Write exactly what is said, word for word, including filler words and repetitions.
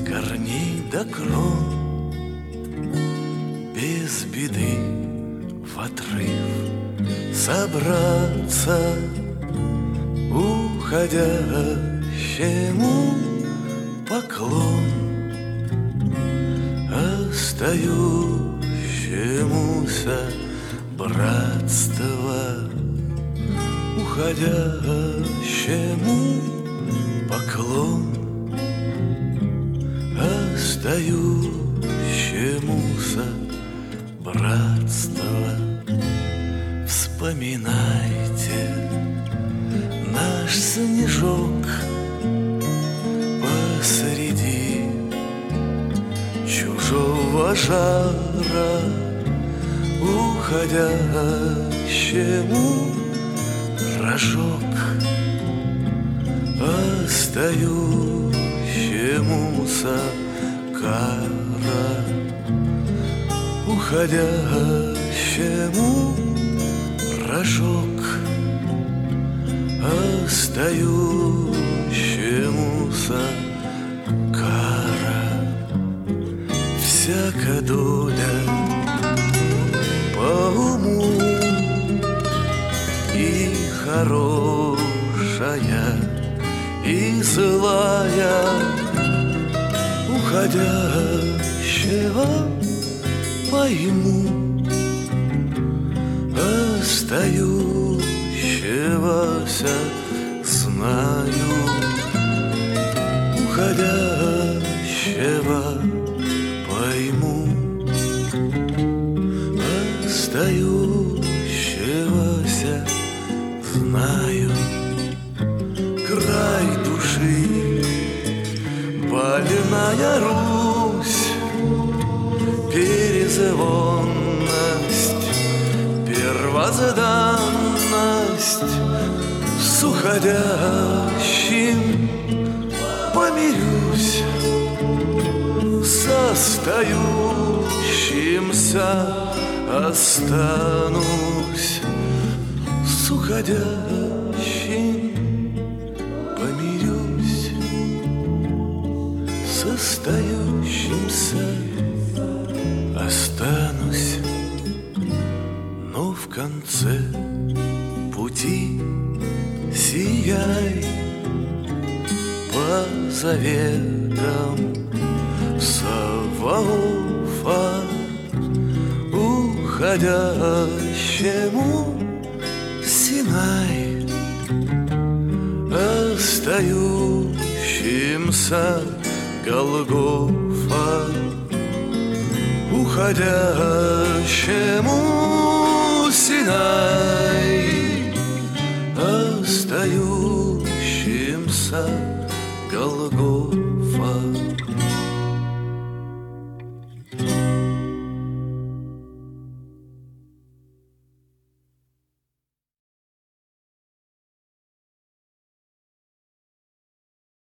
корней до крон, без беды в отрыв собраться уходящему поклон, остающемуся братство, уходящему поклон, остающемуся братство. Вспоминайте наш снежок посреди чужого жара, уходящему рожок, остающемуся кара, уходящему рожок, остающемуся кара. Всяка доля по уму и хорошая, и злая, уходящего пойму, остающегося знаю, уходящего пойму, остающегося знаю. Край души, больная Русь, перезвонность, первозданность, с уходящим помирюсь, с остающимся останусь, с уходящим помирюсь, с остающимся останусь. Но в конце пути сияй по заветам Саваофа, уходящему Синай, остающимся Голгофа, уходящему